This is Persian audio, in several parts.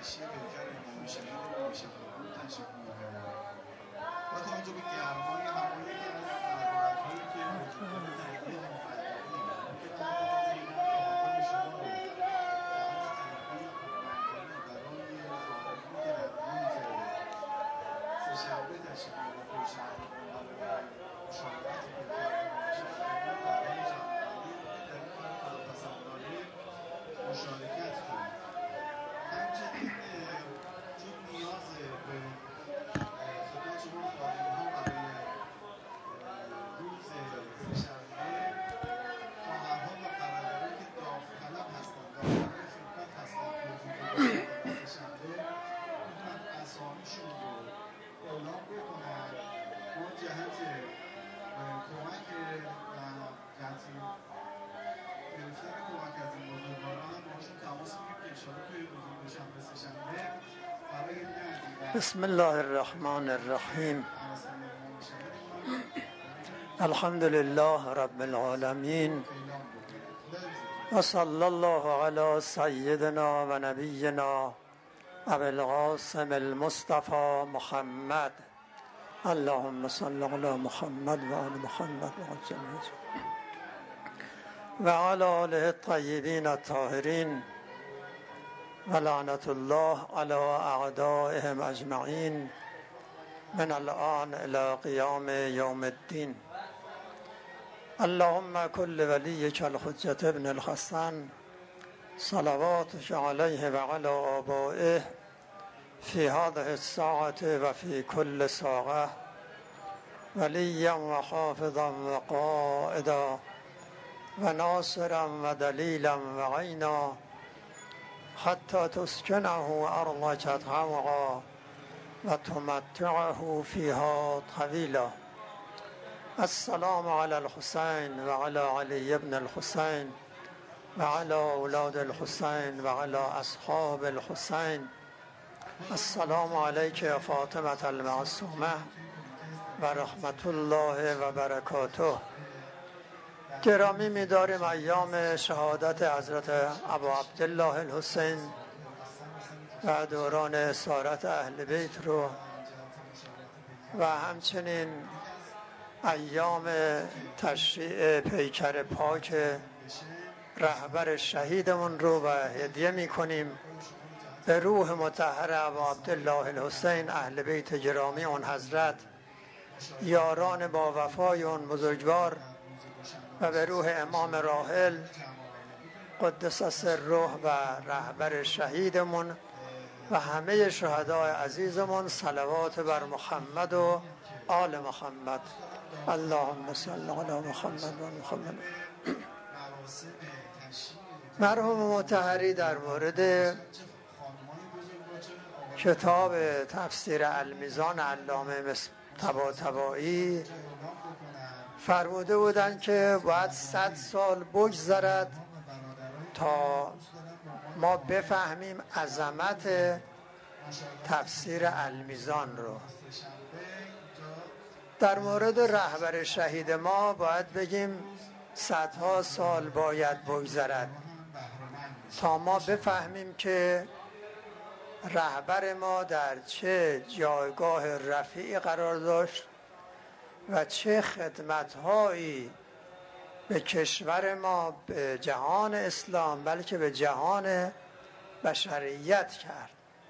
آتشی پیکر امام شهیدمون بشه تشریف میبرن با توجه به گرمای هوایی که از ضرورت‌هایی که وجود داره تهیه نمی‌کنیم تمامی شما رو سه‌شنبه تشریف میبرن پنجشنبه مشاورت مشارکت کنید. همچنین چون نیاز به خدمت شما خواهیم ها برای روز سه‌شنبه خواهرها و برادرایی که داوطلب هستند داوطلب خدمت هستند که وجود سه‌شنبه میتونن اسامیشون رو اعلام بکنن با جهت کمک و تنظیم گرفتن کمک از این بزرگواران هم باشون تماس میگیم که انشاءالله توی روز دوشنبه سه‌شنبه برای نزدیک بسم الله الرحمن الرحیم الحمد لله رب العالمین و صلی الله علی سیدنا و نبینا ابی القاسم المصطفى محمد اللهم صل علی محمد و آل محمد و علی آله الطیبین الطاهرین و لعنت الله علی اعدائهم اجمعین من الآن الی قیام یوم الدین. اللهم کل ولیک الحجة ابن الحسن صلواتك علیه و علی آبائه فی هذه الساعة و فی کل ساعة ولیا و حافظا و قائدا و ناصرا و دلیلا و عینا حتی تسکنه ارضک طوعا و تمتعه فیها طویلا. السلام علی الحسین و علی علی ابن الحسین و علی اولاد الحسین و علی اصحاب الحسین. السلام علیک یا فاطمة المعصومه و رحمت الله و برکاته. گرامی می‌داریم ایام شهادت حضرت ابو عبدالله الحسین و دوران اسارت اهل بیت رو و همچنین ایام تشریع پیکر پاک رهبر شهیدمون رو و هدیه می‌کنیم به روح مطهر ابو عبدالله الحسین اهل بیت گرامی اون حضرت، یاران با وفای اون بزرگوار، و به روح امام راحل قدس سره و رهبر شهیدمون و همه شهدای عزیزمون صلوات بر محمد و آل محمد. اللهم صل علی محمد و محمد. مرحوم مطهری در مورد کتاب تفسیر المیزان علامه طباطبایی فرموده بودند که باید 100 سال بگذرد تا ما بفهمیم عظمت تفسیر المیزان رو. در مورد رهبر شهید ما باید بگیم صدها سال باید بگذرد تا ما بفهمیم که رهبر ما در چه جایگاه رفیعی قرار داشت و چه خدمت‌هایی به کشور ما، به جهان اسلام، بلکه به جهان بشریت کرد.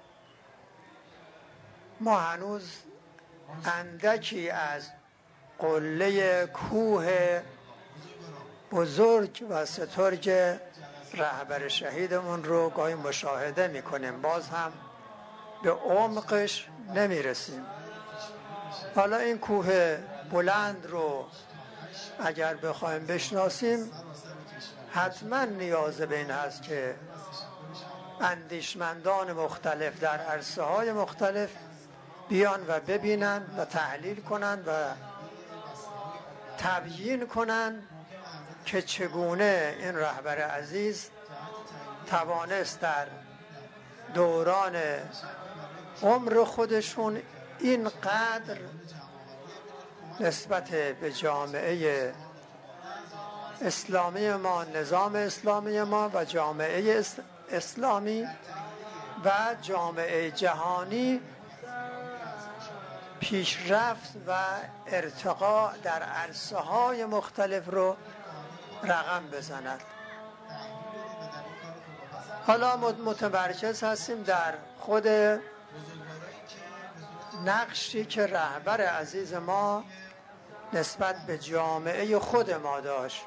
ما هنوز اندکی از قله کوه بزرگ و سترگ رهبر شهیدمون رو گاهی مشاهده می‌کنیم، باز هم به عمقش نمی‌رسیم. حالا این کوه بلند رو اگر بخوایم بشناسیم حتما نیاز به این هست که اندیشمندان مختلف در عرصه‌های مختلف بیان و ببینن و تحلیل کنن و تبیین کنن که چگونه این رهبر عزیز توانست در دوران عمر خودشون اینقدر نسبت به جامعه اسلامی ما، نظام اسلامی ما و جامعه اسلامی و جامعه جهانی پیشرفت و ارتقا در عرصه‌های مختلف رو رقم بزند. حالا متمرکز هستیم در خود نقشی که رهبر عزیز ما نسبت به جامعه خود ما داشت.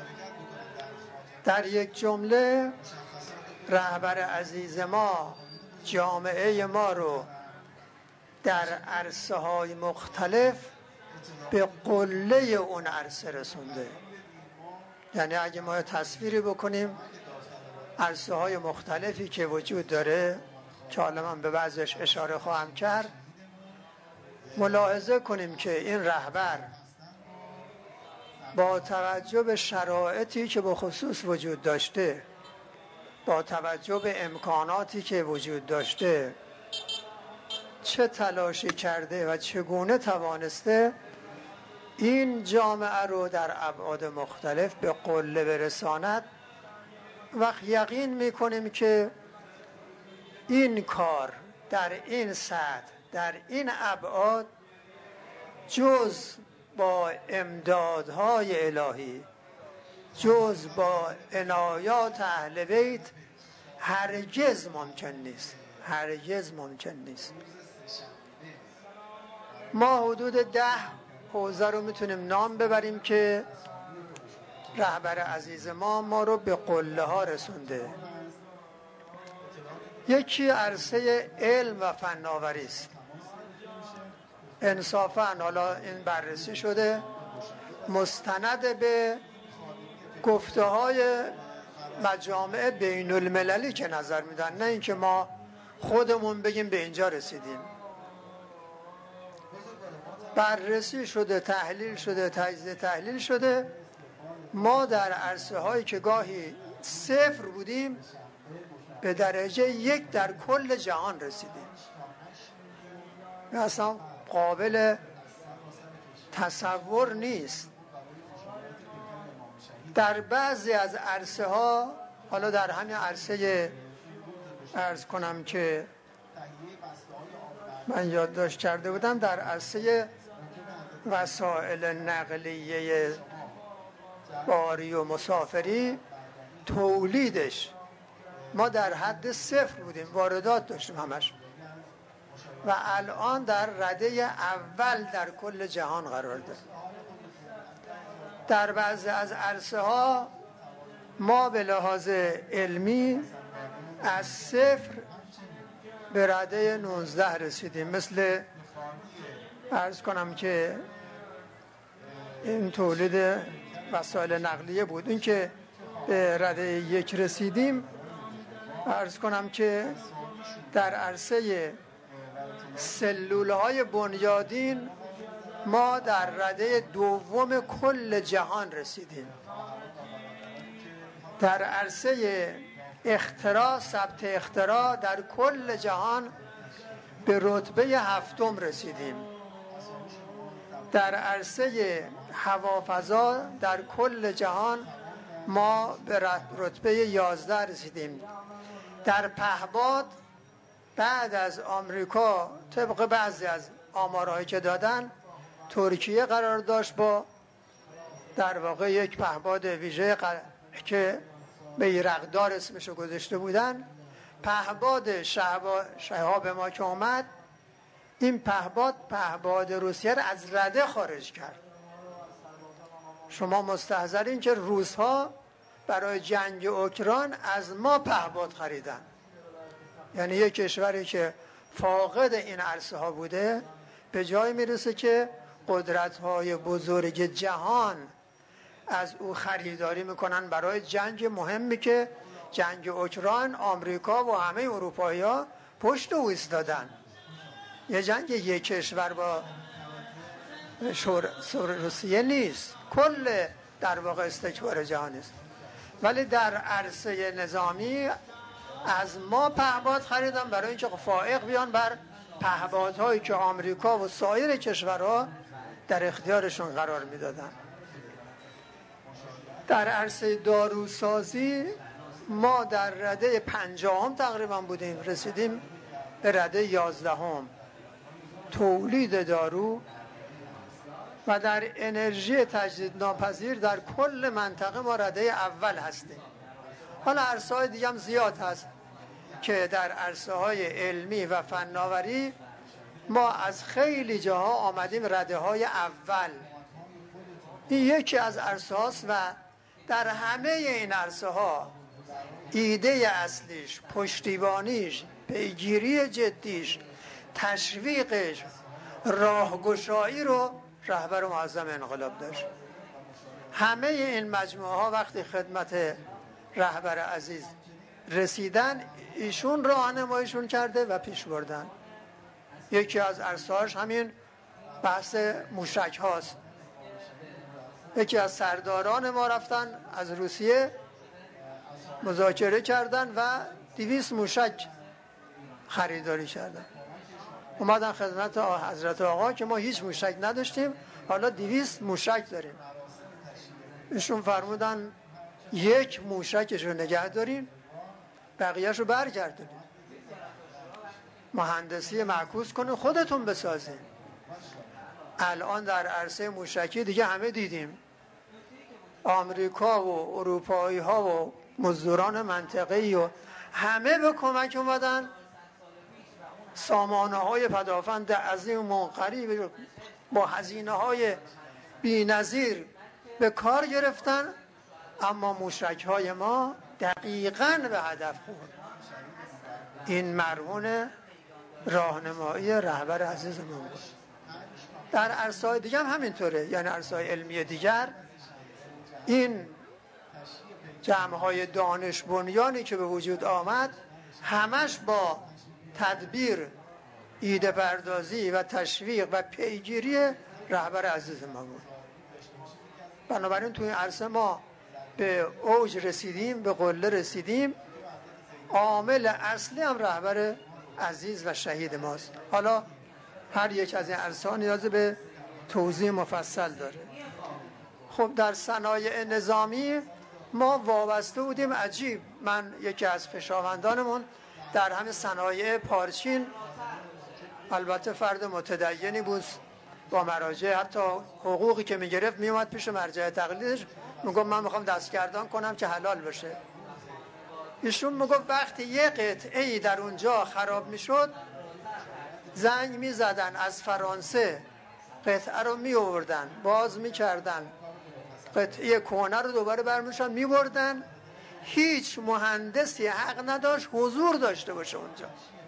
در یک جمله رهبر عزیز ما جامعه ما رو در عرصه‌های مختلف به قله اون عرصه رسونده. یعنی اگه ما تصویری بکنیم عرصه‌های مختلفی که وجود داره که حالا من به بعضش اشاره خواهم کرد، ملاحظه کنیم که این رهبر با توجه به شرایطی که به خصوص وجود داشته، با توجه به امکاناتی که وجود داشته، چه تلاشی کرده و چگونه توانسته این جامعه رو در ابعاد مختلف به قله برساند. وقت یقین میکنیم که این کار در این سطح، در این ابعاد، جز با امدادهای الهی، جز با عنایات اهل بیت هرگز ممکن نیست. هرگز ممکن نیست. ما حدود 10 حوزه رو میتونیم نام ببریم که رهبر عزیز ما رو به قله ها رسونده. یکی عرصه علم و فناوری است. انصافاً حالا این بررسی شده مستند به گفته های مجامع بین المللی که نظر میدن، نه اینکه ما خودمون بگیم به اینجا رسیدیم. بررسی شده، تحلیل شده، تجزیه تحلیل شده. ما در عرصه هایی که گاهی 0 بودیم به درجه 1 در کل جهان رسیدیم. اصلا قابل تصور نیست. در بعضی از عرصه ها، حالا در همین عرصه عرض کنم که من یادداشت کرده بودم، در عرصه وسایل نقلیه باری و مسافری، تولیدش ما در حد 0 بودیم، واردات داشتیم همش، و الان در رده اول در کل جهان قرار داریم. در بعضی از عرصه ها ما به لحاظ علمی از 0 به رده 19 رسیدیم. مثل عرض کنم که این تولید وسایل نقلیه بود، این که به رده 1 رسیدیم. عرض کنم که در عرصه سلولهای بنیادین ما در رده 2 کل جهان رسیدیم. در عرصه اختراع، ثبت اختراع در کل جهان به رتبه 7 رسیدیم. در عرصه هوافضا در کل جهان ما به رتبه 11 رسیدیم. در پهباد بعد از آمریکا، طبق بعضی از آمارهایی که دادن، ترکیه قرار داشت با در واقع یک پهباد ویژه که بیرقدار اسمشو گذاشته بودن. پهباد شهاب ما که اومد، این پهباد روسیه رو از رده خارج کرد. شما مستحضرین که روس‌ها برای جنگ اوکراین از ما پهباد خریدن. یعنی یک کشوری که فاقد این عرصه ها بوده به جای میرسه که قدرت‌های بزرگ جهان از او خریداری میکنن برای جنگ مهمی که جنگ اوکراین. آمریکا و همه اروپایی‌ها پشت او ایستادن. یه جنگ یک کشور با روسیه نیست، کل در واقع استکبار جهانی است. ولی در عرصه نظامی از ما پهباد خریدن برای اینکه فائق بیان بر پهبادهایی که آمریکا و سایر کشورها در اختیارشون قرار میدادن. در عرصه داروسازی ما در رده 50 تقریبا بودیم، رسیدیم به رده 11 تولید دارو و در انرژی تجدید ناپذیر در کل منطقه ما رده اول هستیم. حالا عرصه های دیگه هم زیاد هست که در عرصه های علمی و فناوری ما از خیلی جاها آمدیم رده های اول. این یکی از عرصه هاست و در همه این عرصه ها ایده اصلیش، پشتیبانیش، پیگیری جدیش، تشویقش، راهگشایی رو رهبر معظم انقلاب داشت. همه این مجموعه ها وقتی خدمت رهبر عزیز رسیدن، ایشون راهنماییشون کرده و پیش بردن. یکی از عرصه‌هاش همین بحث موشک هاست. یکی از سرداران ما رفتن از روسیه مذاکره کردن و 200 موشک خریداری کردن. اومدن خدمت حضرت آقا که ما هیچ موشک نداشتیم، حالا 200 موشک داریم. ایشون فرمودن 1 موشکش رو نگه داریم، بقیهش رو برگردونیم، مهندسی معکوس کنه خودتون بسازیم. الان در عرصه موشکی دیگه همه دیدیم، آمریکا و اروپایی ها و مزدوران منطقه‌ای و همه به کمک اومدن، سامانه های پدافند عظیم منقری با هزینه های بی نظیر به کار گرفتن، اما موشک های ما دقیقاً به هدف خورد. این مرهون راهنمایی رهبر عزیز ما بود. در عرصه‌های دیگه هم همینطوره، یعنی عرصه‌های علمی دیگر این جمع‌های دانش بنیانی که به وجود آمد همش با تدبیر، ایده پردازی و تشویق و پیگیری رهبر عزیز ما بود. بنابراین توی این عرصه ما به اوج رسیدیم، به قله رسیدیم. عامل اصلی هم رهبر عزیز و شهید ماست. حالا هر یک از این عرصه‌ها نیاز به توضیح مفصل داره. خب در صنایع نظامی ما وابسته بودیم. عجیب، من یکی از خویشاوندانمون در همه صنایع پارچین، البته فرد متدینی بود با مراجع، حتی حقوقی که میگرفت میومد پیش مرجع تقلیدش میگفت من میخوام دستگردان کنم که حلال بشه. ایشون میگفت وقتی یه قطعه‌ای در اونجا خراب میشد زنگ میزدن از فرانسه، قطعه رو میآوردن، باز میکردن، قطعه کهنه رو دوباره برمی‌داشتن میبردن. هیچ مهندسی حق نداشت حضور داشته باشه اونجا.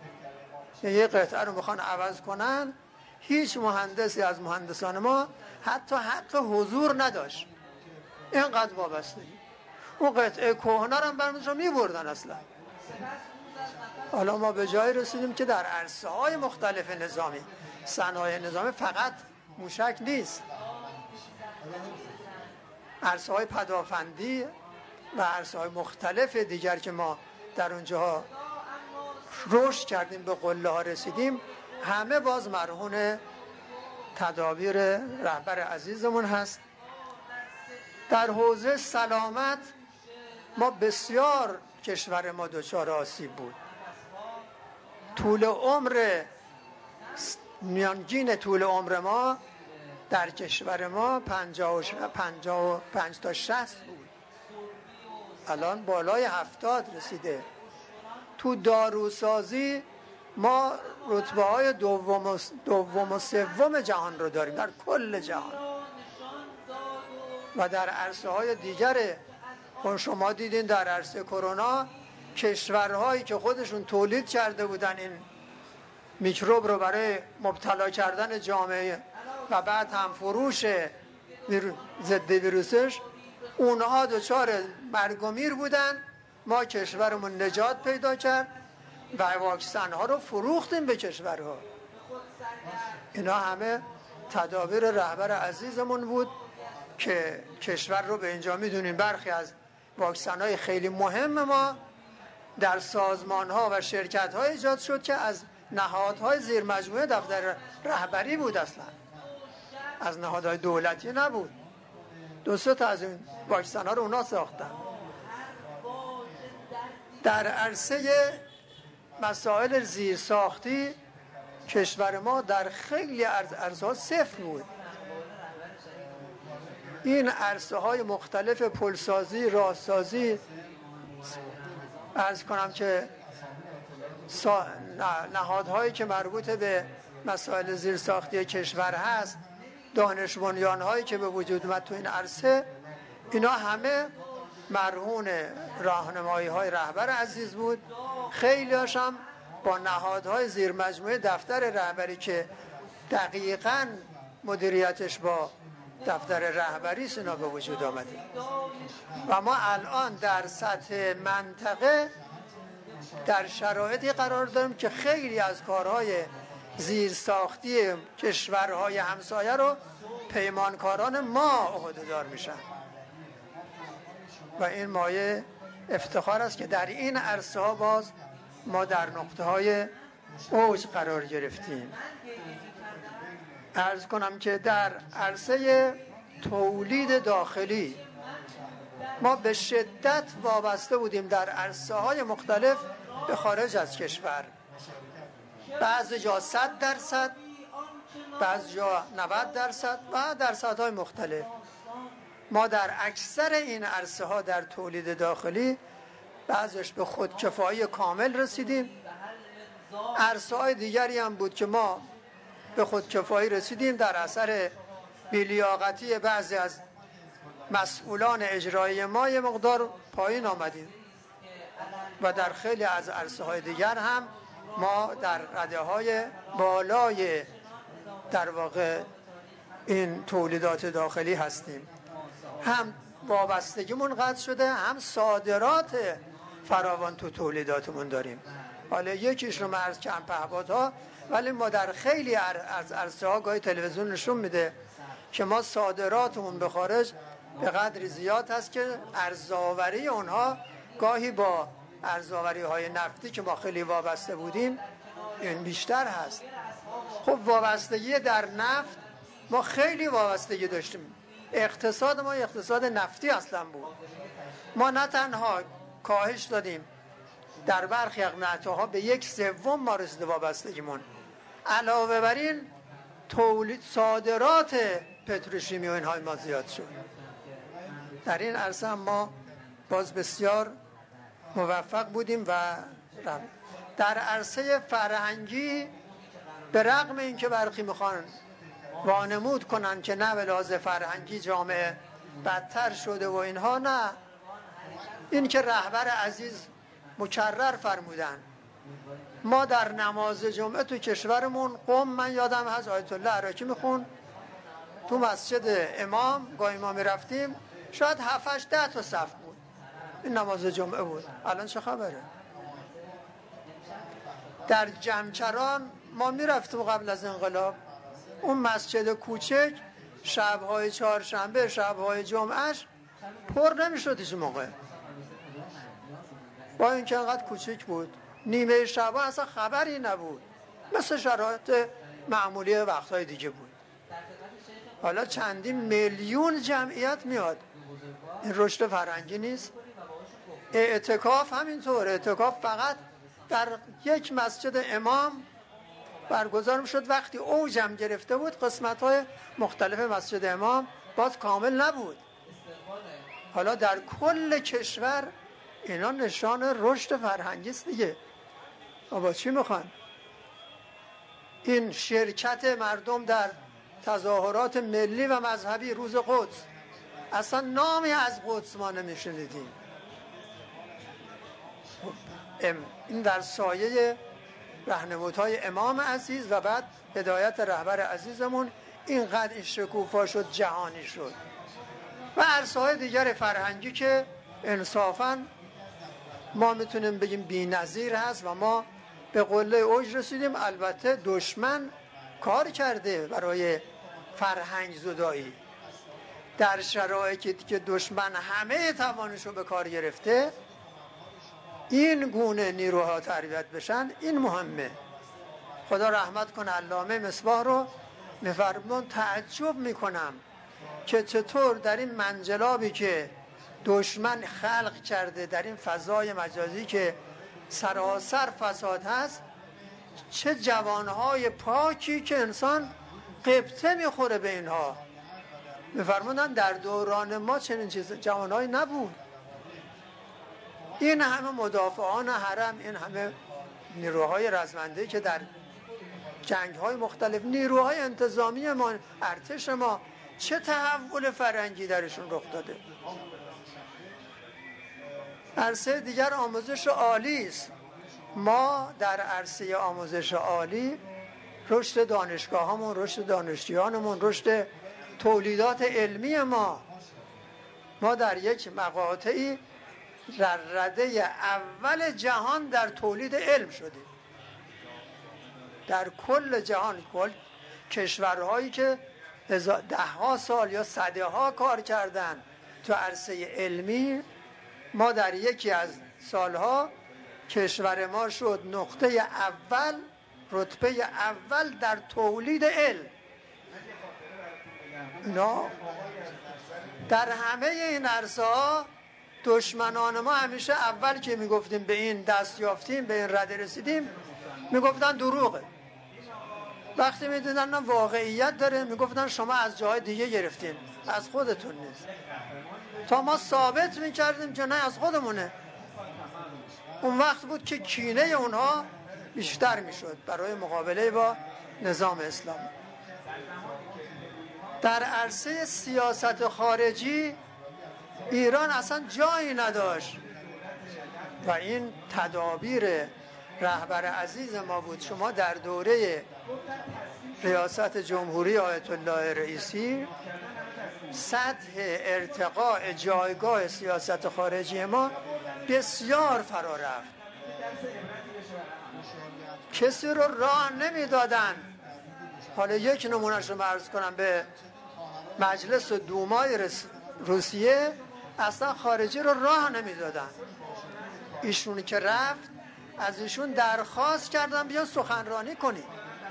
یه قطعه رو میخوان عوض کنن، هیچ مهندسی از مهندسان ما حتی حق حضور نداشت. اینقدر وابستگی. اون قطعه کهنه رو هم برمی‌داشتن میبردن اصلا. حالا ما به جای رسیدیم که در عرصه‌های مختلف نظامی، صنایع نظامی فقط موشک نیست، عرصه‌های پدافندی و عرصه‌های مختلف دیگر که ما در اونجاها رشد کردیم، به قله ها رسیدیم، همه باز مرهون تدابیر رهبر عزیزمون هست. در حوزه سلامت ما بسیار کشور ما دچار آسیب بود. طول عمر، میانگین طول عمر ما در کشور ما 55 تا 60 بود، الان بالای 70 رسیده. تو داروسازی ما رتبه های دوم و سوم جهان رو داریم در کل جهان. و در عرصه های دیگر شما دیدین در عرصه کرونا کشورهایی که خودشون تولید کرده بودن این میکروب رو برای مبتلا کردن جامعه و بعد هم فروش ضد ویروسش، اونها دچار مرگ و میر بودن. ما کشورمون نجات پیدا کرد و واکسن ها رو فروختیم به کشورها. اینا همه تدابیر رهبر عزیزمون بود که کشور رو به اینجا میدونیم. برخی از واکسن های خیلی مهم ما در سازمان ها و شرکت ها ایجاد شد که از نهادهای زیر مجموعه دفتر رهبری بود، اصلا از نهادهای دولتی نبود. 2-3 تا از این واکسن ها رو اونا ساختن. در عرصه مسائل زیرساختی کشور ما در خیلی عرصه‌ها صفر بود. این عرصه های مختلف پلسازی، راهسازی، عرض کنم که نهادهایی که مربوط به مسائل زیرساختی کشور هست، دانش بنیان هایی که به وجود اومد تو این عرصه، اینا همه مرهون راهنمایی های رهبر عزیز بود. خیلی هاشم با نهادهای زیر مجموعه دفتر رهبری که دقیقاً مدیریتش با دفتر رهبری اینا به وجود آمده. و ما الان در سطح منطقه در شرایطی قرار داریم که خیلی از کارهای زیرساختی کشورهای همسایه رو پیمانکاران ما عهده‌دار میشن و این مایه افتخار است که در این عرصه ها باز ما در نقطه های اوج قرار گرفتیم. عرض کنم که در عرصه تولید داخلی ما به شدت وابسته بودیم در عرصه های مختلف به خارج از کشور. بعضی جا 100%، بعضی جا 90% و درصدهای مختلف. ما در اکثر این عرصه ها در تولید داخلی بعضیش به خودکفایی کامل رسیدیم. عرصه های دیگری هم بود که ما به خودکفایی رسیدیم در اثر بی‌لیاقتی بعضی از مسئولان اجرایی ما یه مقدار پایین آمدیم و در خیلی از عرصه های دیگر هم ما در رده های بالای در واقع این تولیدات داخلی هستیم. هم وابستگیمون قطع شده، هم صادرات فراوان تو تولیداتمون داریم. حالا یکیش رو مرز کم پهپادها، ولی ما در خیلی از عرصه ها گاهی تلویزیون نشون میده که ما صادراتمون به خارج به قدری زیاد هست که ارزآوری اونها گاهی با ارزآوری های نفتی که ما خیلی وابسته بودیم این بیشتر هست. خب وابستگی در نفت ما خیلی وابستگی داشتیم. اقتصاد ما اقتصاد نفتی اصلا بود. ما نه تنها کاهش دادیم در برخی مقطع‌ها به 1/3 ما رسیده وابستگیمون، علاوه بر این تولید صادرات پتروشیمی و اینهای ما زیاد شد. در این عرصه هم ما باز بسیار موفق بودیم و در عرصه فرهنگی به رغم اینکه برخی میخوان وانمود کنن که نه به لحاظ فرهنگی جامعه بدتر شده و اینها، نه، این که رهبر عزیز مکرر فرمودن ما در نماز جمعه تو کشورمون قم، من یادم هست آیت الله عراقی میخون تو مسجد امام، گاهی ما میرفتیم شاید 7-8-10 تا صف بود، این نماز جمعه بود. الان چه خبره؟ در جمکران ما میرفتیم قبل از انقلاب، اون مسجد کوچک شبهای چهارشنبه، شبهای جمعهش پر نمیشد هیچ موقع، با اینکه انقدر کوچک بود. نیمه شب اصلا خبری نبود، مثل شرایط معمولی وقتهای دیگه بود. حالا چندین میلیون جمعیت میاد. این رشد فرهنگی نیست؟ اعتکاف همینطور. اعتکاف فقط در یک مسجد امام برگزار میشد وقتی اوجم گرفته بود. قسمت‌های مختلف مسجد امام باز کامل نبود. حالا در کل کشور اینا نشان رشد فرهنگی است دیگه. با چی میخوان؟ این شرکت مردم در تظاهرات ملی و مذهبی روز قدس، اصلا نامی از قدس ما نمیشنیدیم. این در سایه راهنمودهای امام عزیز و بعد هدایت رهبر عزیزمون اینقدر این شکوفا شد، جهانی شد. و عرصه‌های دیگر فرهنگی که انصافاً ما میتونیم بگیم بی‌نظیر هست و ما به قله اوج رسیدیم. البته دشمن کار کرده برای فرهنگ زدایی. در شرایطی که دشمن همه توانشو به کار گرفته، این گونه نیروها تربیت بشن، این مهمه. خدا رحمت کنه علامه مصباح رو میفرمون تعجب میکنم که چطور در این منجلابی که دشمن خلق کرده در این فضای مجازی که سراسر فساد هست، چه جوانهای پاکی که انسان قبطه میخوره به اینها. میفرمودن در دوران ما چنین جوانهایی نبود. این همه مدافعان حرم، این همه نیروهای رزمنده که در جنگ‌های مختلف، نیروهای انتظامی ما، ارتش ما، چه تحول فرهنگی درشون رخ داده. عرصه دیگر آموزش عالی است. ما در عرصه آموزش عالی رشد دانشگاه‌هامون، رشد دانشجویانمون، رشد تولیدات علمی ما در یک مقاطعی در رده اول جهان در تولید علم شدیم. در کل جهان، کل کشورهایی که ده‌ها سال یا صدها کار کردن تو عرصه علمی، ما در یکی از سالها کشور ما شد نقطه اول، رتبه اول در تولید علم. اینا در همه این عرصه ها دشمنان ما همیشه اول که میگفتیم به این دست یافتیم، به این رده رسیدیم، میگفتن دروغه. وقتی میدیدن نه واقعیت داره، میگفتن شما از جای دیگه گرفتین، از خودتون نیست. تا ما ثابت میکردیم که نه، از خودمونه. اون وقت بود که کینه اونها بیشتر میشد برای مقابله با نظام اسلامی. در عرصه سیاست خارجی ایران اصلا جایی نداشت و این تدابیر رهبر عزیز ما بود. شما در دوره ریاست جمهوری آیت الله رئیسی سطح ارتقاء جایگاه سیاست خارجی ما بسیار فرا رفت. کسی رو راه نمیدادن. حالا یک نمونهش رو عرض کنم، به مجلس دومای روسیه اصلا خارجی رو راه نمیدادن. ایشون که رفت، از ایشون درخواست کردن بیان سخنرانی کنی.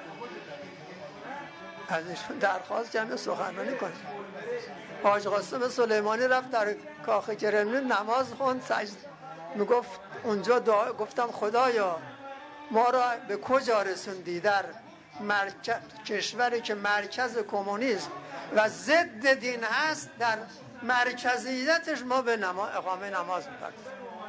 از ایشون درخواست کردن سخنرانی کنی. حاج قاسم سلیمانی رفت در کاخ کرملین نماز خوند، میگفت اونجا گفتم خدایا ما را به کجا رسوندی؟ در کشوری که مرکز کمونیسم و ضد دین هست، در مرکزیتش ما به اقامه نماز می‌پردازیم.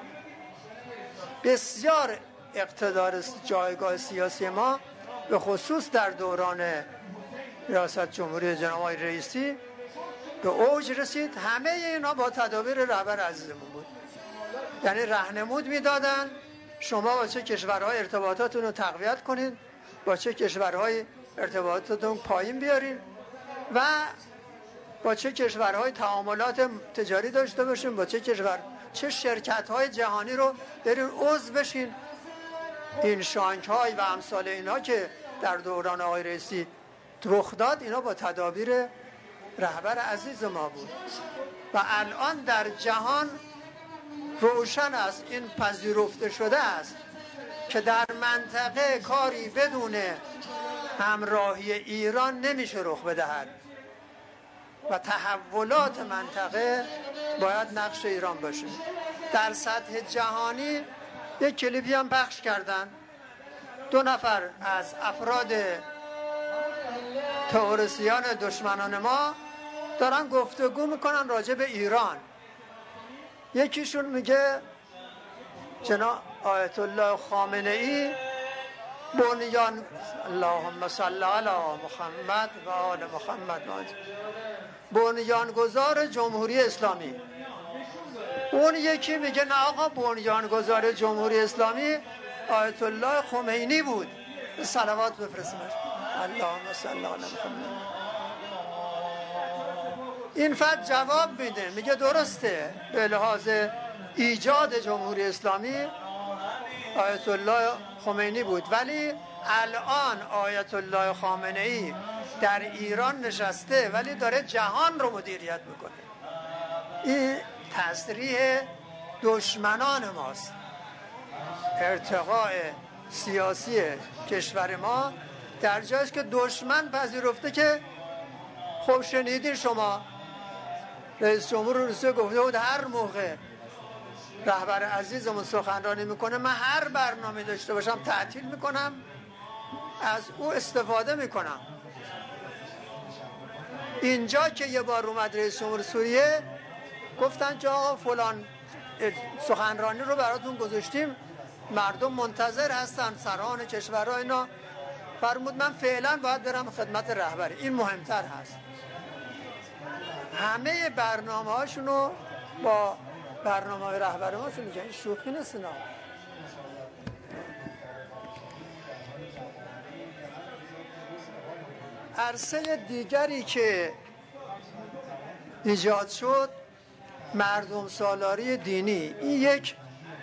بسیار اقتدار جایگاه سیاسی ما به خصوص در دوران ریاست جمهوری جناب آقای رئیسی به اوج رسید. همه اینا با تدابیر رهبر عزیزمون بود. یعنی راهنمود میدادن شما با چه کشورهای ارتباطاتون رو تقویت کنید، با چه کشورهای ارتباطاتون پایین بیارین و با چه کشورهای تعاملات تجاری داشته باشین، با چه شرکت‌های جهانی رو برین عضو بشین. این شانگهای و امثال اینا که در دوران آقای رئیسی رخ داد، اینا با تدابیر رهبر عزیز ما بود و الان در جهان روشن است، این پذیرفته شده است که در منطقه کاری بدون همراهی ایران نمیشه رخ بدهد و تحولات منطقه باید نقش ایران باشه. در سطح جهانی یک کلیپی هم پخش کردن، 2 نفر از افراد تئوریسین دشمنان ما دارن گفتگو میکنن راجع به ایران. یکیشون میگه جناب آیت الله خامنه ای بنیان، اللهم صل علی محمد و آل محمد، بنیانگذار جمهوری اسلامی. اون یکی میگه نه آقا، بنیانگذار جمهوری اسلامی آیت الله خمینی بود. صلوات بفرستیمش، اللهم صل علی محمد. این فرد جواب میده، میگه درسته به لحاظ ایجاد جمهوری اسلامی آیت الله خمینی بود، ولی الان آیت الله خامنه ای در ایران نشسته ولی داره جهان رو مدیریت میکنه. این تصریح دشمنان ماست. ارتقاء سیاسی کشور ما در جاییست که دشمن پذیرفته که خب شنیدین شما رئیس جمهور روسیه گفته بود هر موقع رهبر عزیزمون سخنرانی میکنه من هر برنامه داشته باشم تعطیل میکنم، از او استفاده میکنم. اینجا که یه بار اومد رئیس جمهور سوریه گفتن که آقا فلان سخنرانی رو براتون گذاشتیم، مردم منتظر هستن، سران کشورها اینا. فرمود من فعلا باید برم خدمت رهبری، این مهمتر هست. همه برنامه هاشونو با برنامه های رهبری ما شون میگن، این شوخی نیست اینا. عرصه دیگری که ایجاد شد مردم سالاری دینی. این یک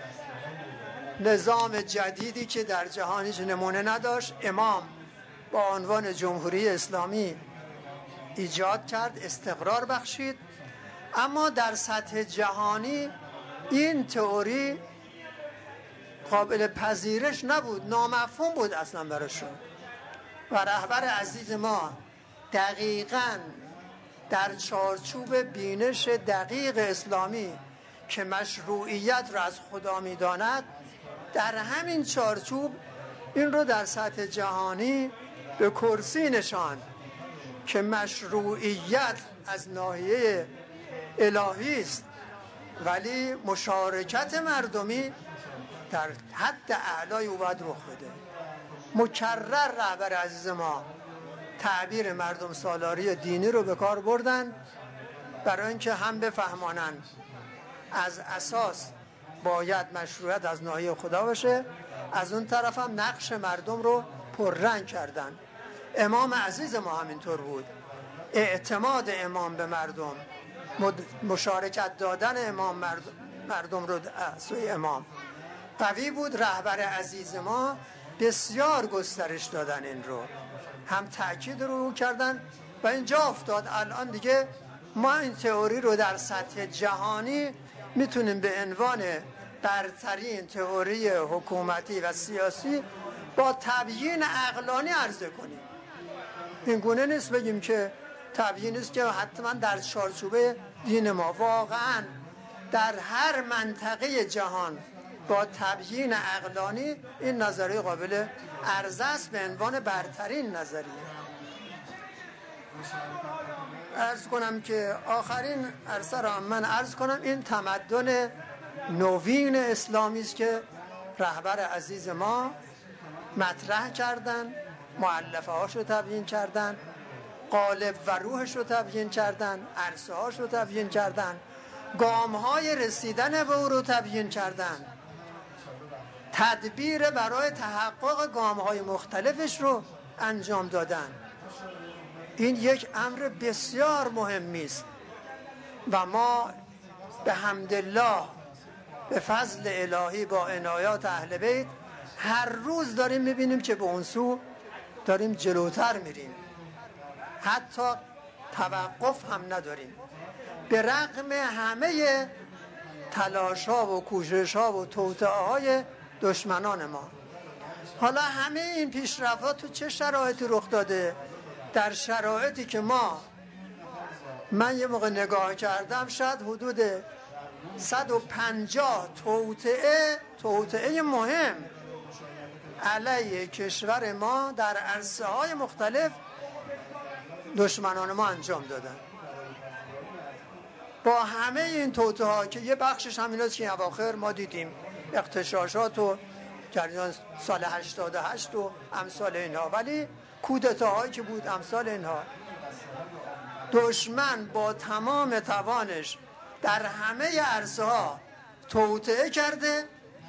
نظام جدیدی که در جهان هیچ نمونه نداشت، امام با عنوان جمهوری اسلامی ایجاد کرد، استقرار بخشید. اما در سطح جهانی این تئوری قابل پذیرش نبود، نامفهوم بود اصلا براشون. و رهبر عزیز ما دقیقاً در چارچوب بینش دقیق اسلامی که مشروعیت را از خدا می‌داند، در همین چارچوب این رو در سطح جهانی به کرسی نشاند که مشروعیت از ناحیه الهی است، ولی مشارکت مردمی در حد اعلای او باید رخ بده. مکرر رهبر عزیز ما تعبیر مردم سالاری دینی رو به کار بردن برای اینکه هم بفهمانند از اساس باید مشروعیت از ناحیه خدا باشه، از اون طرف هم نقش مردم رو پررنگ کردن. امام عزیز ما همینطور بود، اعتماد امام به مردم، مشارکت دادن امام مردم رو سوی امام قوی بود. رهبر عزیز ما بسیار گسترش دادن این رو، هم تأکید رو کردن و اینجا افتاد. الان دیگه ما این تئوری رو در سطح جهانی میتونیم به عنوان برترین تئوری حکومتی و سیاسی با تبیین عقلانی عرضه کنیم. این گونه نیست بگیم که تبیین نیست که حتما در چارچوبه دین ما. واقعا در هر منطقه جهان با تبیین عقلانی این نظریه قابل عرضه است به عنوان برترین نظریه. عرض کنم که آخرین عرصه را من عرض کنم این تمدن نوین اسلامی است که رهبر عزیز ما مطرح کردن، مؤلفه هاش رو تبیین کردن، قالب و روحش رو تبیین کردن، عرصه هاش رو تبیین کردن، گام های رسیدن به او رو تبیین کردن، تدبیر برای تحقق گام های مختلفش رو انجام دادن. این یک امر بسیار مهمی است و ما به حمدالله به فضل الهی با عنایات اهل بیت هر روز داریم میبینیم که به اون سو داریم جلوتر میریم، حتی توقف هم نداریم به رغم همه تلاش ها و کوشش ها و توطئه های دشمنان ما. حالا همه این پیشرفت‌ها تو چه شرایطی رخ داده؟ در شرایطی که من یه موقع نگاه کردم شاید حدود 150 توطئه مهم علیه کشور ما در عرصه های مختلف دشمنان ما انجام دادن. با همه این توطئه ها که یه بخشش هم ایناست که اواخر ما دیدیم اغتشاشات و جریان سال 88 و امثال اینها، ولی کودتاهایی که بود امثال اینها، دشمن با تمام توانش در همه عرصه ها توطئه کرده،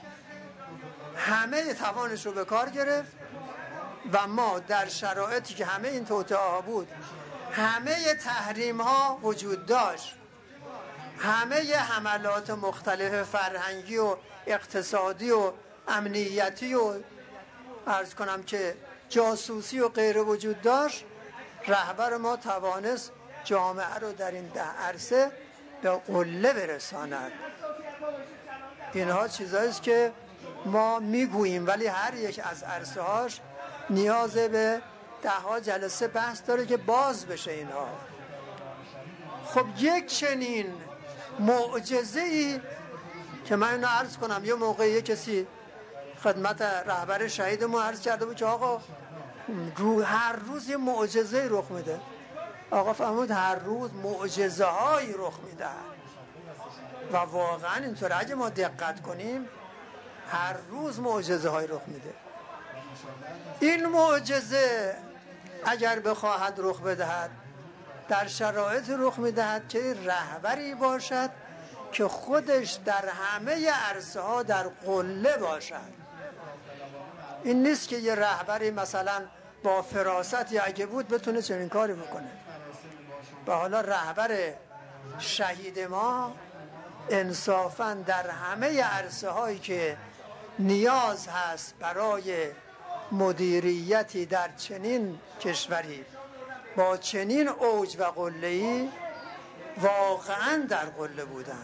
همه توانش رو به کار گرفت و ما در شرایطی که همه این توطئه ها بود، همه تحریم ها وجود داشت، همه حملات مختلف فرهنگی و اقتصادی و امنیتی و عرض کنم که جاسوسی و غیره وجود داشت، رهبر ما توانست جامعه رو در این 10 عرصه به قله برساند. اینها چیزاییست که ما میگوییم ولی هر یک از عرصه هاش نیاز به 10 جلسه بحث داره که باز بشه اینها. خب یک چنین معجزه‌ای که من اینو عرض کنم، یه موقعی کسی خدمت رهبر شهید ما عرض کرده بود که آقا هر روز یه معجزه رخ میده. آقا فرمود هر روز معجزه هایی رخ میده و واقعا اینطور اگه ما دقت کنیم هر روز معجزه هایی رخ میده. این معجزه اگر بخواهد رخ بدهد در شرایط رخ میدهد که رهبری باشد که خودش در همه عرصه ها در قله باشد. این نیست که یه رهبری مثلا با فراست یا اگه بود بتونه چنین کاری بکنه. و حالا رهبر شهید ما انصافاً در همه عرصه هایی که نیاز هست برای مدیریتی در چنین کشوری با چنین اوج و قله‌ای واقعاً در قله بودن.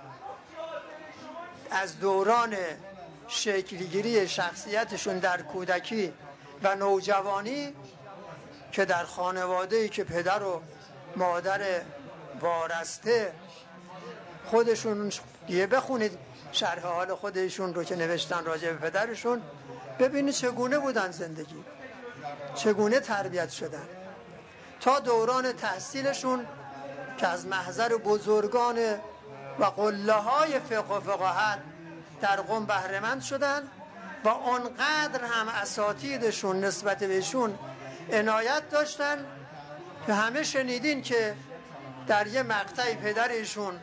از دوران شکلگیری شخصیتشون در کودکی و نوجوانی که در خانواده‌ای که پدر و مادر وارسته خودشون، یه بخونید شرح حال خودشون رو که نوشتن راجع به پدرشون، ببینید چگونه بودن زندگی، چگونه تربیت شدن، تا دوران تحصیلشون که از محضر بزرگان و قله های فقه و فقاهت در قم بهره‌مند شدن و آنقدر هم اساتیدشون نسبت بهشون عنایت داشتن که همه شنیدین که در یه مقطعی پدرشون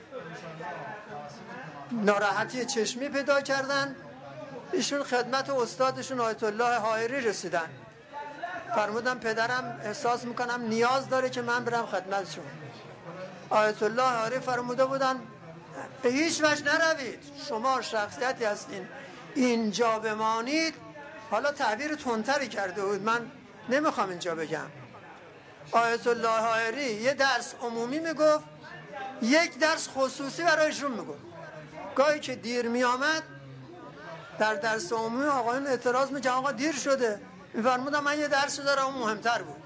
ناراحتی چشمی پیدا کردن، ایشون خدمت استادشون آیت الله حائری رسیدن، فرمودن پدرم احساس میکنم نیاز داره که من برم خدمتشون. آیت الله حائری فرموده بودن به هیچ وجه نروید، شما شخصیتی هستین اینجا بمانید. حالا تعبیر تندتری کرده بود، من نمیخوام اینجا بگم. آیت الله حائری یه درس عمومی میگفت، یک درس خصوصی برایشون میگفت. گاهی که دیر میامد در درس عمومی آقایون اعتراض میکنن آقا دیر شده، میفرمودن من یه درس دارم اون مهمتر بود.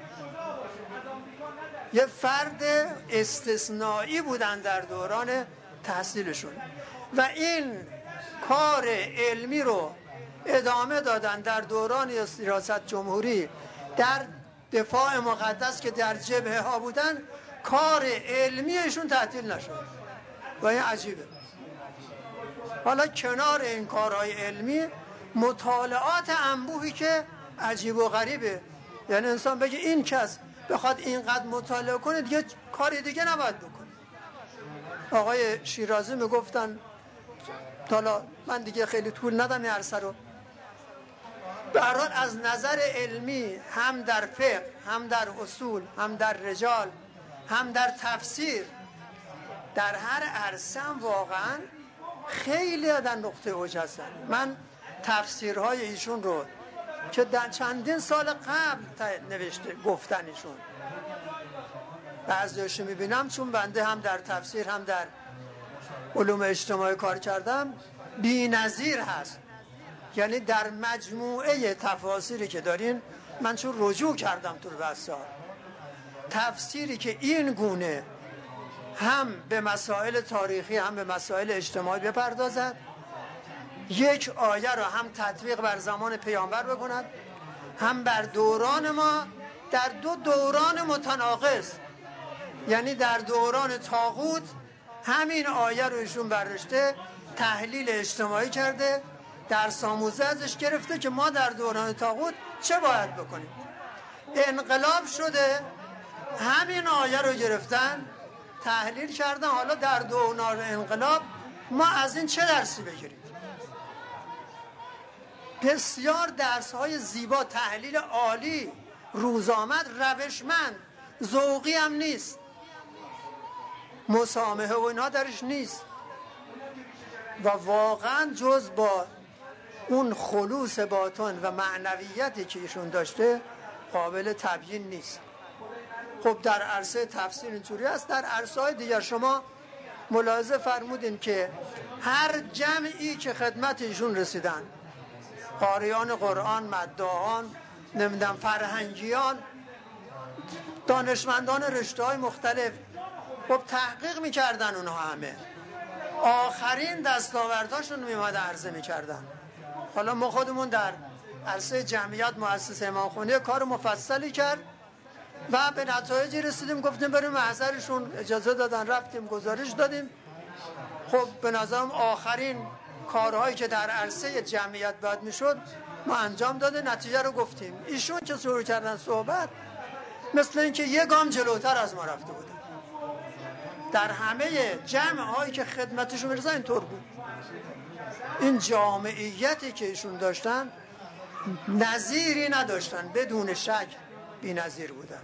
یه فرد استثنایی بودن در دوران تحصیلشون و این کار علمی رو ادامه دادن در دوران ریاست جمهوری در دفاع مقدس که در جبهه ها بودن. کار علمیشون تعطیل نشد و این عجیبه. حالا کنار این کارهای علمی مطالعات انبوهی که عجیب و غریبه، یعنی انسان بگه این کس بخواد اینقدر مطالعه کنه دیگه کاری دیگه نباید بکنه. آقای شیرازی میگفتن، حالا من دیگه خیلی طول ندم این عرصه رو، به هر حال از نظر علمی هم در فقه، هم در اصول، هم در رجال، هم در تفسیر، در هر عرصه هم واقعا خیلی در نقطه اوج هستن. من تفسیرهای ایشون رو که در چندین سال قبل نوشته گفتن ایشون بعضیش میبینم، چون بنده هم در تفسیر هم در علوم اجتماعی کار کردم، بی‌نظیر هست. یعنی در مجموعه تفاسیری که دارین، من چون رجوع کردم تو بحث‌ها، تفسیری که این گونه هم به مسائل تاریخی هم به مسائل اجتماعی بپردازد، یک آیه رو هم تطبیق بر زمان پیامبر بکند، هم بر دوران ما در دو دوران متناقض، یعنی در دوران طاغوت همین آیه رو ایشون برداشته تحلیل اجتماعی کرده، درس آموزه ازش گرفته که ما در دوران طاغوت چه باید بکنیم. انقلاب شده همین آیه رو گرفتن تحلیل کردن، حالا در دوران انقلاب ما از این چه درسی بگیریم. بسیار درس‌های زیبا، تحلیل عالی، روزآمد، روشمند، ذوقی هم نیست، مسامحه و اینا درش نیست و واقعا جز با اون خلوص باطن و معنویتی که ایشون داشته قابل تبیین نیست. خب در عرصه تفسیر اینجوری است، در عرصه‌های دیگر شما ملاحظه فرمودین که هر جمعی که خدمت ایشون رسیدن، قاریان قرآن، مداحان، نمیدونم فرهنگیان، دانشمندان رشته‌های مختلف، خب تحقیق میکردن اونها همه، آخرین دستاوردهاشون میومد عرضه میکردن. حالا ما خودمون در عرصه جمعیت مؤسسه امامخمینی کار مفصلی کرد و به نتایجی رسیدیم، گفتیم بریم محضرشون، اجازه دادن، رفتیم گزارش دادیم. خب به نظرم آخرین کارهایی که در عرصه جمعیت باید میشد ما انجام داده، نتیجه رو گفتیم. ایشون که شروع کردن صحبت مثل اینکه یه گام جلوتر از ما رفته بودن. در همه جمع هایی که خدمتشون میرسن اینطور بود. این جامعیتی که ایشون داشتن نظیری نداشتن، بدون شک بی نظیر بودن.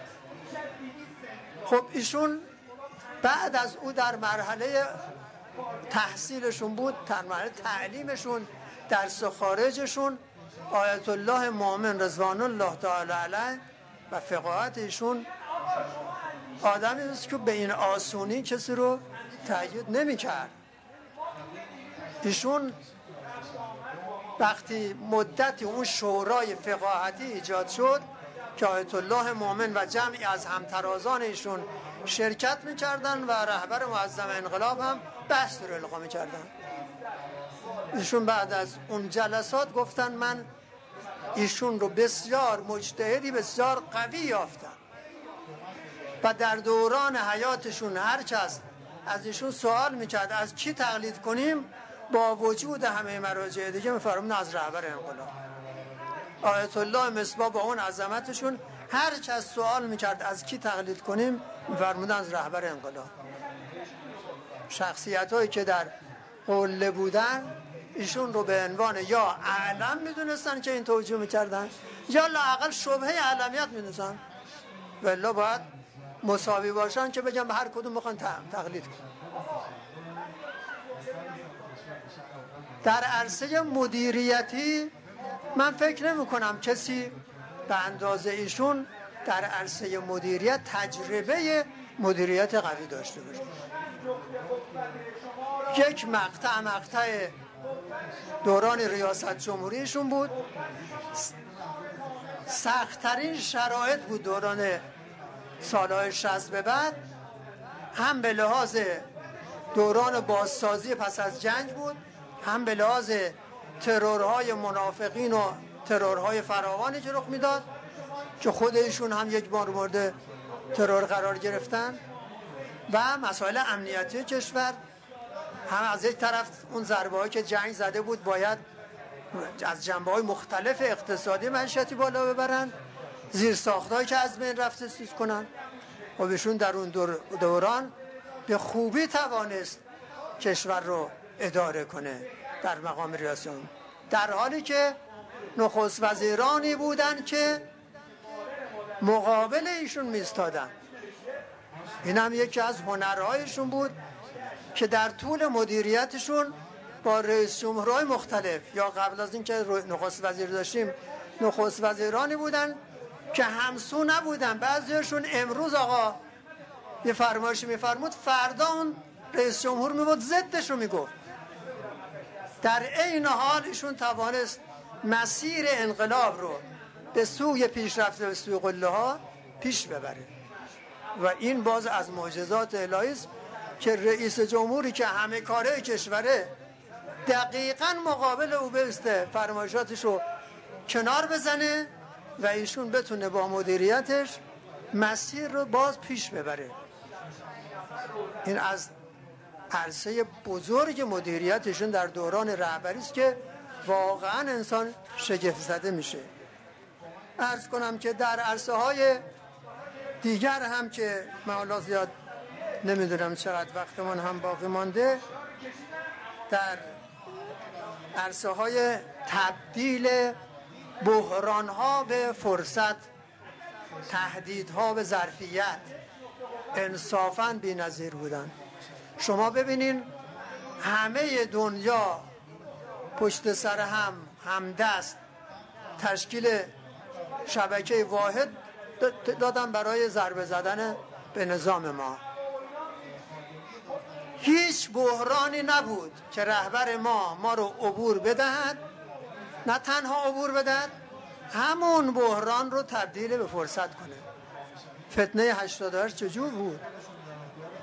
خب ایشون بعد از او در مرحله تحصیلشون بود، در مرحله تعلیمشون، درس خارجشون، آیت الله مؤمن رضوان الله تعالی علیه و فقاهت ایشون آدمی است که به این آسونی کسی رو تأیید نمی کرد. ایشون وقتی مدتی اون شورای فقاهتی ایجاد شد که آیت الله مؤمن و جمعی از همترازان ایشون شرکت میکردن و رهبر معظم انقلاب هم بحث رو القا میکردن، ایشون بعد از اون جلسات گفتن من ایشون رو بسیار مجتهدی بسیار قوی یافتم و در دوران حیاتشون هر کس از ایشون سوال میکرد از کی تقلید کنیم، با وجود همه مراجع دیگه میفرمون از رهبر انقلاب. آیت الله مصباح با اون عظمتشون هر کس سوال میکرد از کی تقلید کنیم میفرمودن از رهبر انقلاب. شخصیت هایی که در قله بودن ایشون رو به عنوان یا اعلم میدونستن که این توجیه میکردن یا لااقل شبهه اعلمیت میدونستن، ولی باید مساوی باشن که بگن به هر کدوم میخوان تقلید کنن. در عرصه مدیریتی من فکر نمی کنم کسی به اندازه ایشون در عرصه مدیریت تجربه مدیریت قوی داشته باشه. یک مقطع دوران ریاست جمهوریشون بود، سخت‌ترین شرایط بود دوران سالهای 60 به بعد، هم به لحاظ دوران بازسازی پس از جنگ بود، هم به لحاظ ترورهای منافقین و ترورهای فراوانی که رخ میداد که خودشون هم یک بار مورد ترور قرار گرفتن و مسائل امنیتی کشور. هم از یک طرف اون ضربه‌هایی که جنگ زده بود باید از جنبه‌های مختلف اقتصادی معیشتی بالا ببرن، زیرساخت‌هایی که از بین رفته چیز کنن. و بهشون در اون دوران به خوبی توانست کشور رو اداره کنه در مقام ریاست، در حالی که نخست وزیرانی بودن که مقابل ایشون میستادن. این هم یکی از هنرهایشون بود که در طول مدیریتشون با رئیس جمهورهای مختلف یا قبل از این که نخست وزیر داشتیم نخست وزیرانی بودن که همسو نبودن. بعضیشون امروز آقا یه فرمایشی میفرمود فردا اون رئیس جمهور میبود ضدش رو میگفت. در عین حال ایشون توانست مسیر انقلاب رو به سوی پیشرفت به سوی قله ها پیش ببره و این باز از معجزات الهی است که رئیس جمهوری که همه کاره کشوره دقیقاً مقابل او بسته فرمایشاتش رو کنار بزنه و ایشون بتونه با مدیریتش مسیر رو باز پیش ببره. این از عرصه بزرگ مدیریتشون در دوران رهبری است که واقعا انسان شگفت زده میشه. عرض کنم که در عرصه های دیگر هم که من حالا زیاد نمیدونم چقدر وقتمون هم باقی مانده، در عرصه های تبدیل بحران ها به فرصت، تهدیدها به ظرفیت، انصافاً بی‌نظیر بودن. شما ببینین همه دنیا پشت سر هم همدست تشکیل شبکه واحد دادن برای ضربه زدن به نظام ما. هیچ بحرانی نبود که رهبر ما رو عبور بدهد، نه تنها عبور بدهد، همون بحران رو تبدیل به فرصت کنه. فتنه 88 چجور بود؟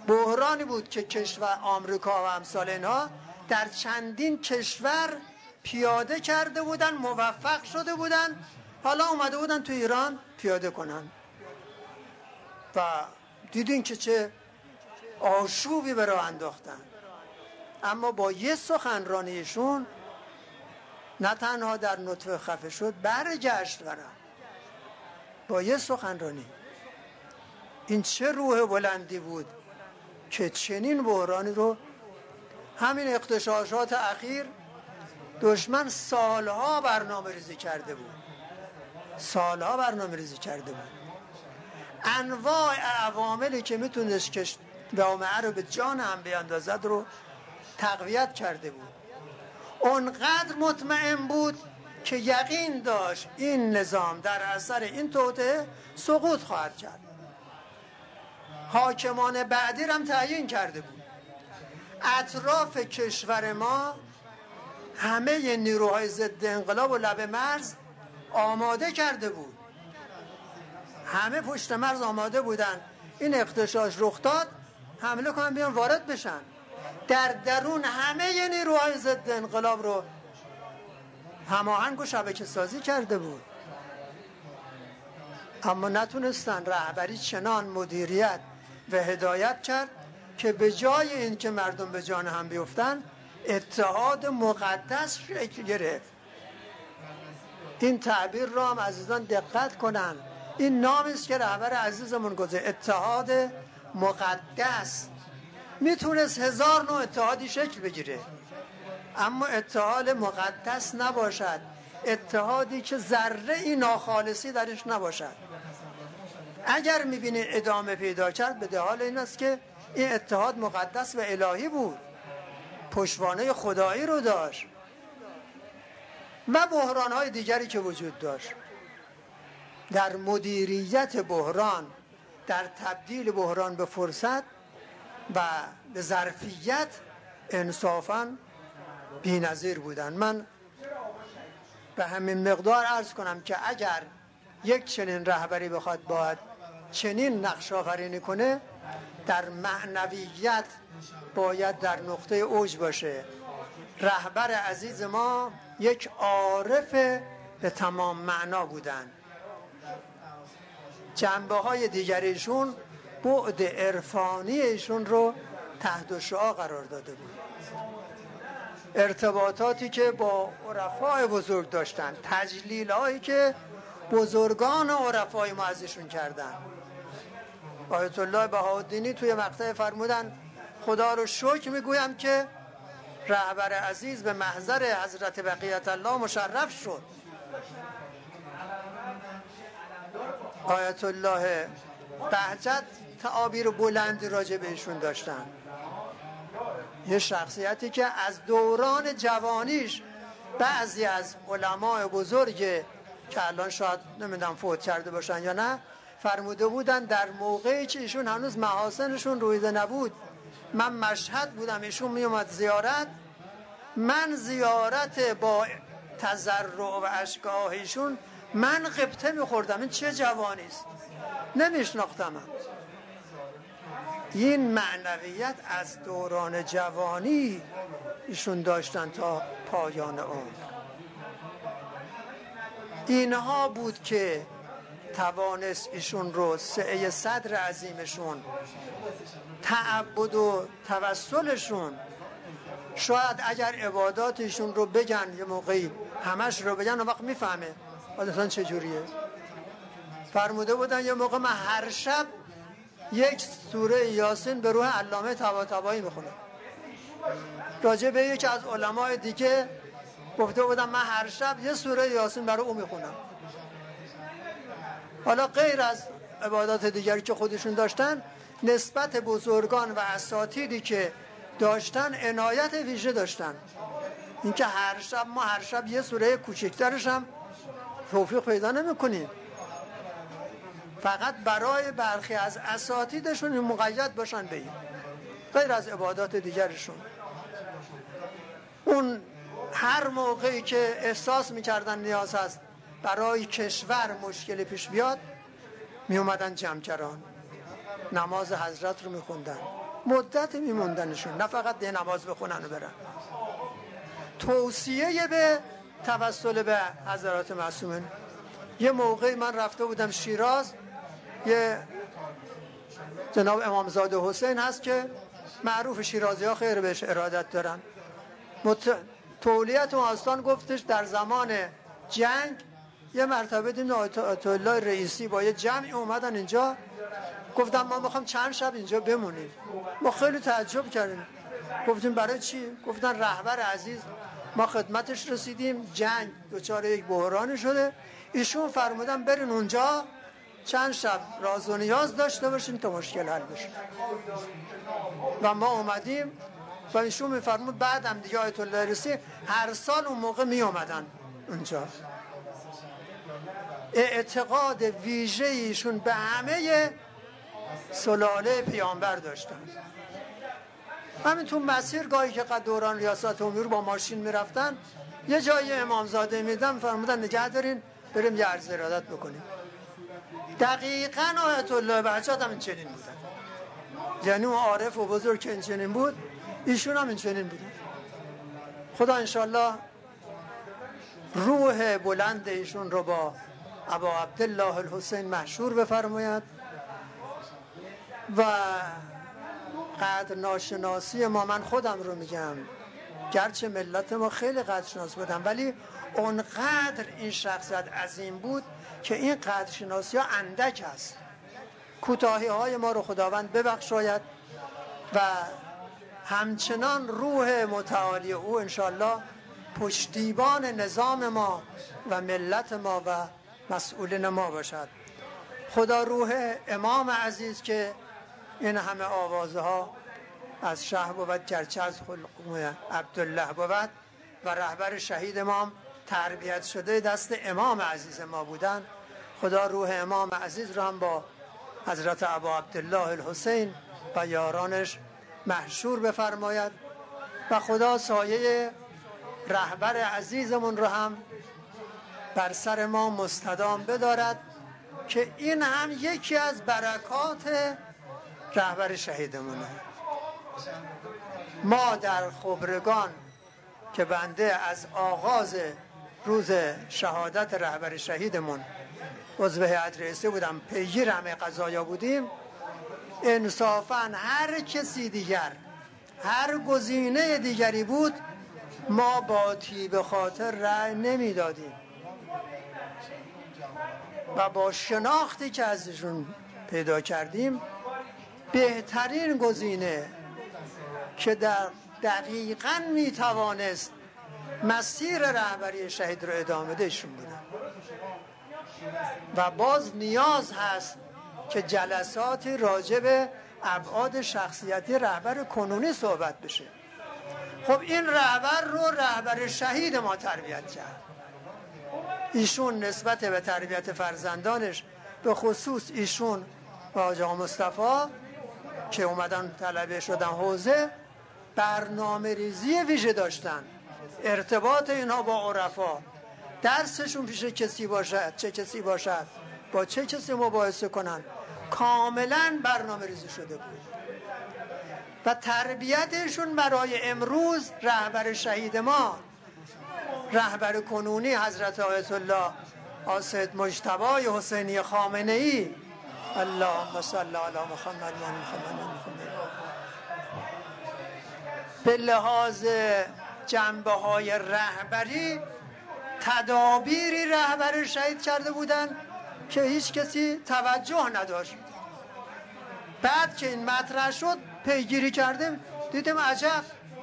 بحرانی بود که کشور آمریکا و امثال اینها در چندین کشور پیاده کرده بودن، موفق شده بودن، حالا اومده بودن تو ایران پیاده کنن و دیدین که چه آشوبی به راه انداختن. اما با یه سخنرانیشون نه تنها در نطفه خفه شد، برگشت برم با یه سخنرانی. این چه روح بلندی بود که چنین بحرانی رو، همین اغتشاشات اخیر دشمن سالها برنامه ریزی کرده بود، سالها برنامه ریزی کرده بود، انواع عواملی که میتونست که جامعه رو به جان هم بیاندازد رو تقویت کرده بود. اونقدر مطمئن بود که یقین داشت این نظام در اثر این توطئه سقوط خواهد کرد. حاکمان بعدی رو هم تعیین کرده بود. اطراف کشور ما همه نیروهای ضد انقلاب و لب مرز آماده کرده بود، همه پشت مرز آماده بودن. این اغتشاش رخ داد، حمله کنن بیان وارد بشن. در درون همه نیروهای ضد انقلاب رو هماهنگ و شبکه سازی کرده بود، اما نتونستن. رهبری چنان مدیریت و هدایت کرد که به جای این که مردم به جان هم بیفتن، اتحاد مقدس شکل گرفت. این تعبیر را هم عزیزان دقت کنن، این نامی است که رهبر عزیزمون گذاشت، اتحاد مقدس. میتونست 1000 نوع اتحادی شکل بگیره، اما اتحاد مقدس نباشد، اتحادی که ذره ای ناخالصی درش نباشد. اگر میبینید ادامه پیدا کرد، به حال این است که این اتحاد مقدس و الهی بود، پشتوانه خدایی رو داشت. و بحران‌های دیگری که وجود داشت در مدیریت بحران، در تبدیل بحران به فرصت و به ظرفیت، انصافاً بی‌نظیر بودن. من به همین مقدار عرض کنم که اگر یک چنین رهبری بخواد باید چنین نقش آفرینی کنه، در معنویت باید در نقطه اوج باشه. رهبر عزیز ما یک عارف به تمام معنا بودن. جنبه‌های دیگریشون بعد عرفانی ایشون رو تحت شعاع قرار داده بود. ارتباطاتی که با عرفای بزرگ داشتن، تجلیل‌هایی که بزرگان عرفای ما ازشون کردن. آیت الله بهاءالدینی توی مقطع فرمودن خدا رو شکر میگویم که رهبر عزیز به محضر حضرت بقیت الله مشرف شد. آیت الله بهجت تعابیر بلندی راجع بهشون داشتن. یه شخصیتی که از دوران جوانیش بعضی از علمای بزرگ که الان شاید نمیدونم فوت کرده باشن یا نه، فرموده بودن در موقعی که ایشون هنوز محاسنشون رویده نبود، من مشهد بودم، ایشون میومد زیارت، من زیارت با تضرع و اشکاه ایشون من غبطه میخوردم، این چه جوانی است، نمیشناختم. این معنویت از دوران جوانی ایشون داشتن تا پایان عمر. اینها بود که توانست ایشون رو سعی صدر عظیمشون، تعبد و توسلشون، شاید اگر عباداتشون رو بگن یه موقعی همش رو بگن، اون وقت میفهمه حالتان چجوریه. فرموده بودن یه موقع من هر شب یک سوره یاسین به روح علامه طباطبایی میخونم. راجع به یکی از علمای دیگه گفته بودم من هر شب یه سوره یاسین برای او میخونم. حالا غیر از عبادات دیگری که خودشون داشتن، نسبت بزرگان و اساتیدی که داشتن عنایت ویژه داشتن. اینکه ما هر شب یه سوره کوچکترش هم توفیق پیدا نمی‌کنیم. فقط برای برخی از اساتیدشون مقید باشن به این، غیر از عبادات دیگرشون. اون هر موقعی که احساس می‌کردن نیاز هست برای کشور مشکلی پیش بیاد، می اومدن جمع‌گران نماز حضرت رو می‌خوندن، مدت میموندنشون، نه فقط ده نماز بخونن و برن. توصیه به توسل به حضرات معصومین. یه موقعی من رفته بودم شیراز، یه جناب امامزاده حسین هست که معروف شیرازی ها خیر بهش ارادت دارن. تولیت اون آستان گفتش در زمان جنگ یه مرتبه دیدیم آیت الله رئیسی با یه جمعی اومدن اینجا، گفتم ما میخوام چند شب اینجا بمونیم. ما خیلی تعجب کردیم، گفتیم برای چی؟ گفتن رهبر عزیز ما خدمتش رسیدیم، جنگ دچار یک بحرانی شده، ایشون فرمودن برین اونجا چند شب راز و نیاز داشته باشین تا مشکل حل بشه. و ما اومدیم و ایشون میفرمود بعدم دیگه آیت الله رئیسی هر سال اون موقع می اومدن اونجا. اعتقاد ویژه ایشون به همه سلاله پیامبر داشتن. همین تو مسیر گاهی که قد دوران ریاست امور با ماشین میرفتن، یه جایی امامزاده میدم فرمودن نگه دارین بریم یه عرض ارادت بکنیم. دقیقاً آیت الله بهجت هم این چنین بودن، یعنی اون عارف و بزرگ که این چنین بود ایشون هم این چنین بودن. خدا انشالله روح بلند ایشون رو با ابا عبدالله الحسین محشور بفرماید و قدر ناشناسی ما، من خودم رو میگم گرچه ملت ما خیلی قدرشناس بودن ولی اونقدر این شخصیت عظیم بود که این قدرشناسی ها اندک است. کوتاهی های ما رو خداوند ببخشاید و همچنان روح متعالی او انشالله پشتیبان نظام ما و ملت ما و مسئولین ما باشد. خدا روح امام عزیز که این همه آوازه ها از شه بود گرچه از خلق عبدالله بود و رهبر شهید امام تربیت شده دست امام عزیز ما بودن، خدا روح امام عزیز رو هم با حضرت ابا عبدالله الحسین و یارانش محشور بفرماید و خدا سایه رهبر عزیزمون رو هم بر سر ما مستدام بدارد که این هم یکی از برکات رهبر شهیدمونه. ما در خبرگان که بنده از آغاز روز شهادت رهبر شهیدمون عضو هیئت رئیسه بودم، پیگیر همه قضایا بودیم، انصافاً هر کسی دیگر هر گزینه دیگری بود ما با طیب خاطر رأی نمیدادیم و با شناختی که ازشون پیدا کردیم بهترین گزینه که دقیقاً میتوانست مسیر رهبری شهید رو ادامه دهشون بودن. و باز نیاز هست که جلساتی راجع به ابعاد شخصیتی رهبر کنونی صحبت بشه. خب این رهبر رو رهبر شهید ما تربیت کرد. ایشون نسبت به تربیت فرزندانش، به خصوص ایشون و حاج آقا مصطفی که اومدن طلبه شدن حوزه، برنامه ریزی ویژه داشتن. ارتباط اینها با عرفا، درسشون پیش کسی باشد، چه کسی باشد، با چه کسی مباحثه کنن، کاملا برنامه ریزی شده بود و تربیتشون برای امروز رهبر شهید ما، رهبر کنونی حضرت آیت الله سید مجتبی حسینی خامنه ای، اللهم صل علی محمد و محمد، به لحاظ جنبه های رهبری تدابیری رهبر شهید کرده بودن که هیچ کسی توجه نداشت. بعد که این مطرح شد پیگیری کردیم، دیدیم عجب،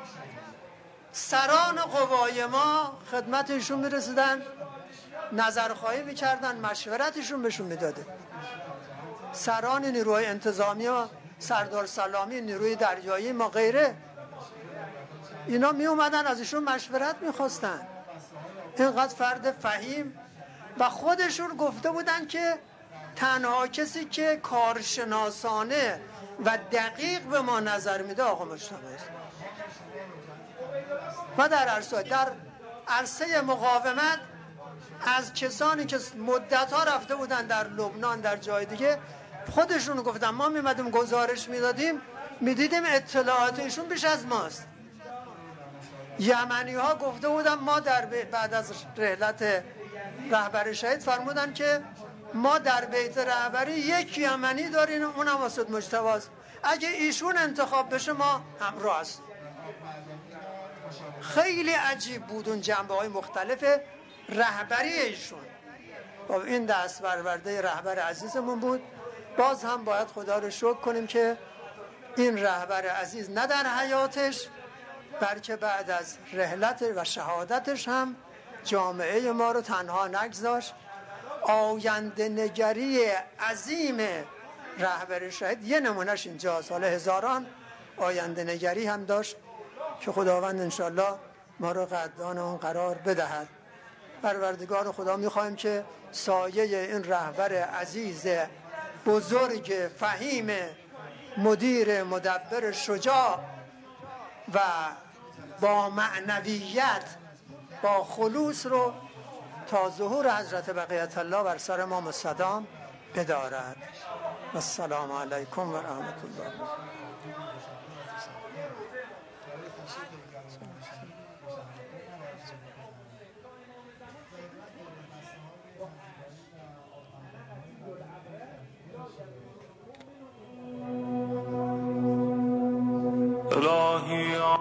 سران قوای ما خدمتشون میرسیدن، نظرخواهی میکردن، مشورتشون بهشون میداده. سران نیروی انتظامی و سردار سلامی نیروی دریایی ما غیره، اینا می اومدن از ایشون مشورت میخواستن. اینقدر فرد فهیم و خودشون گفته بودن که تنها کسی که کارشناسانه و دقیق به ما نظر میده آقا مجتبی است. و در عرصه مقاومت از کسانی که مدت‌ها رفته بودن در لبنان، در جای دیگه، خودشون گفتن ما میمدیم گزارش میدادیم میدیدیم اطلاعات ایشون بیش از ماست. یمنی ها گفته بودن ما بعد از رحلت رهبر شهید فرمودن که ما در بیت رهبری یک یمنی داریم، اونم اسد مجتبی است. اگه ایشون انتخاب بشه ما همراه است. خیلی عجیب بود اون جنبه های مختلف رهبری ایشون. این دست برورده رهبر عزیزمون بود. باز هم باید خدا رو شکر کنیم که این رهبر عزیز نه در حیاتش بلکه بعد از رحلت و شهادتش هم جامعه ما رو تنها نگذاشت. آینده نگری عظیم رهبر شهید یه نمونهش اینجاست. حالا هزاران آینده نگری هم داشت که خداوند انشالله ما رو قدردان اون قرار بدهد. پروردگار خدا میخوایم که سایه این رهبر عزیز بزرگ فهیم مدیر مدبر شجاع و با معنویت با خلوص رو تا ظهور حضرت بقیت الله بر سر ما مستدام بدارد. و السلام علیکم و رحمت الله. الهی